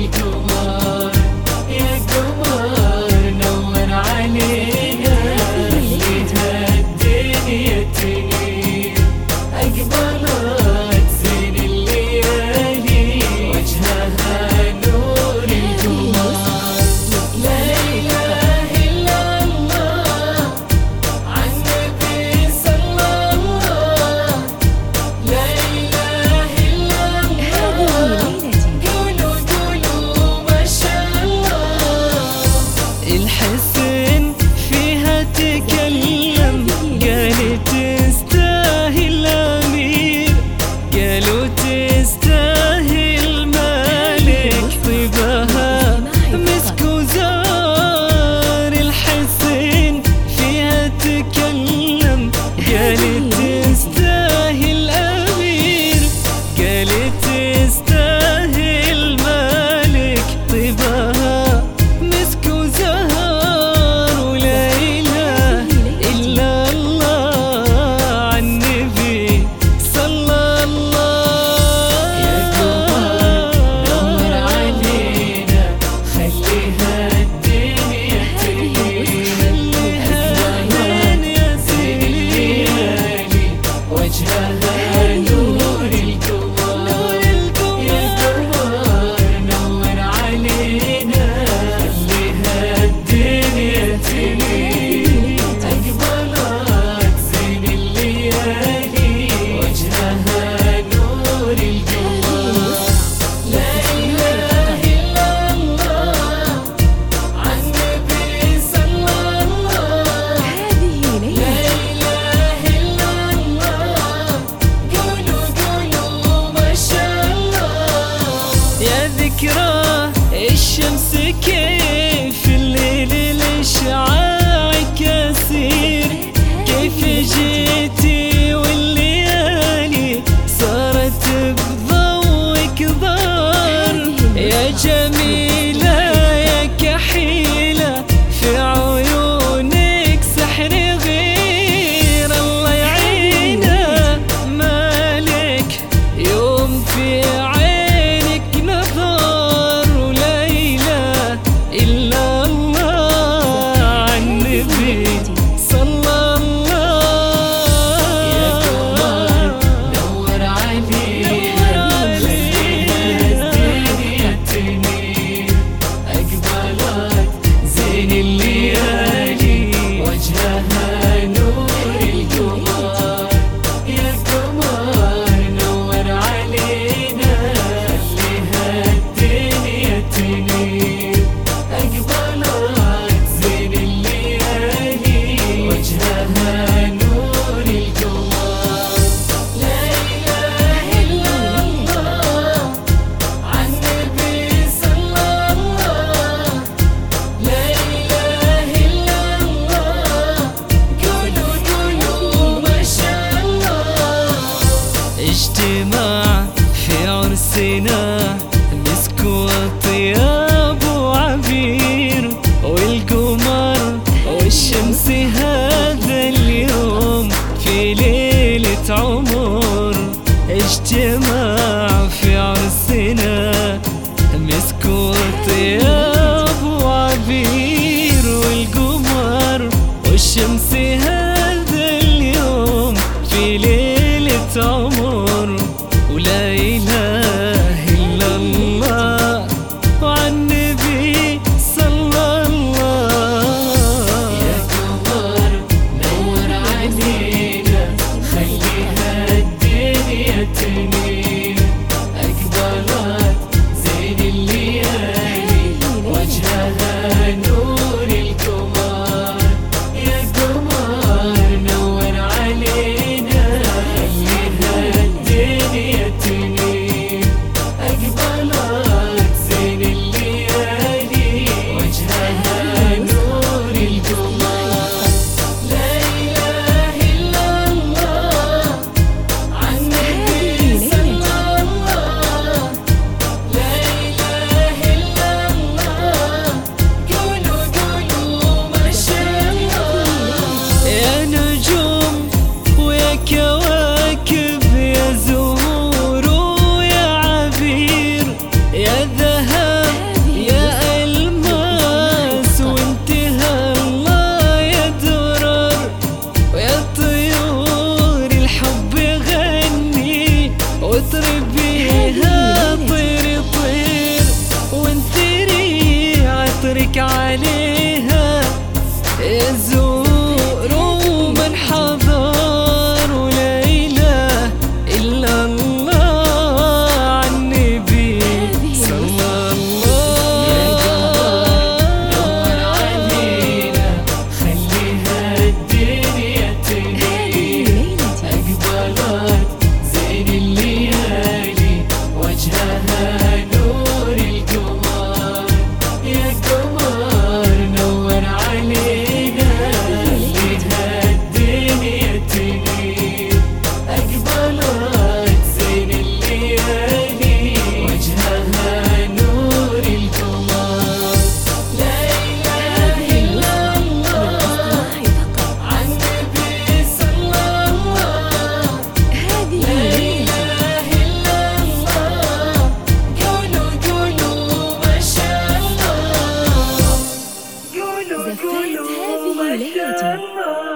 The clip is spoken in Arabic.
القمر يا قمر نور علينا خليها الدنيا تنير أقبلت زين الليالي وجهها نور القمر لا إله إلا الله عن النبي صلى الله لا إله إلا الله قولوا قولوا ما شاء الله الحسن فيها تكلم قال تستاهل أمير قالوا تستاهل مالك طيبها مسك وزار الحسن فيها تكلم قال تستاهل أمير قال تستاهل مالك طيبها مسك وزهر ولا إله إلا الله عن النبي صلى الله يا قمر نور علينا خليها الدنيا تنير خليها زين الليالي وجهها نور القمر يا قمر نور علينا خليها الدنيا تنير أقبلت زين الليالي وجهها نور القمر لا إله إلا الله عن النبي صلى الله لا إله إلا الله قولوا قولوا ما شاء الله يا ذكرى الشمس كيف الليل الإشعاع كثير كيف جيتي والليالي صارت بضوءك ضار يا جميلة يا كحيلة في عيونك سحر غير الله يعينا مالك يوم في عينك نظر ولا إله إلا الله عن النبي صلى الله يا قمر نور علينا خليها الدنيا تنير أقبلت زين الليالي وجهها نور القمر يا قمر نور علينا خليها الدنيا تنير أقبلت زين الليالي وجهها نور القمر لا إله إلا الله عن النبي صلى الله لا إله إلا الله قولوا قولوا ما شاء الله اجتماع في عرسنا مسك وطياب وعبير والقمر والشمس هذا اليوم في ليلة عمر اجتماع في عرسنا مسك وطياب وعبير والقمر والشمس هذا اليوم في ليلة عمر ولا إله إلا الله وعن النبي صلى الله يا قمر نور علينا خليها الدنيا تنير أقبلت زين الليالي وجهها نور عليها زوروا من حضر ولا إله إلا الله عالنبي صلى الله. يا قمر نور علينا خليها الدنيا تهيل أقبلت زين الليالي وجهها نور القمر. يا قمر نور علينا خليها الدنيا تهيل أقبلت زين الليالي وجهها نور القمر. لا إله إلا الله عالنبي صلى الله. لا إله إلا الله قولوا قولوا ما شاء الله. قولوا قولوا ما شاء الله.